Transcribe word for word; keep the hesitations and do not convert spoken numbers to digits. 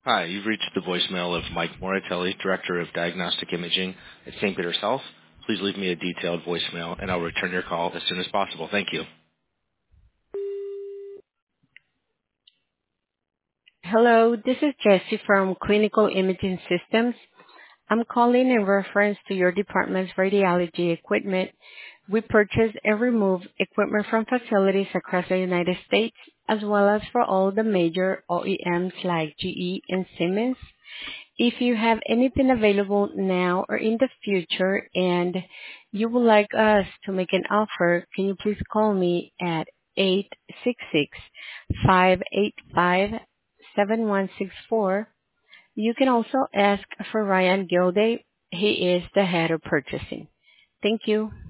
Hi, you've reached the voicemail of Mike Moratelli, Director of Diagnostic Imaging at Saint Peter's Health. Please leave me a detailed voicemail, and I'll return your call as soon as possible. Thank you. Hello, this is Jessie from Clinical Imaging Systems. I'm calling in reference to your department's radiology equipment. We purchase and remove equipment from facilities across the United States, as well as for all the major O E Ms like G E and Siemens. If you have anything available now or in the future and you would like us to make an offer, can you please call me at eight six six, five eight five, seven one six four. You can also ask for Ryan Gilday. He is the head of purchasing. Thank you.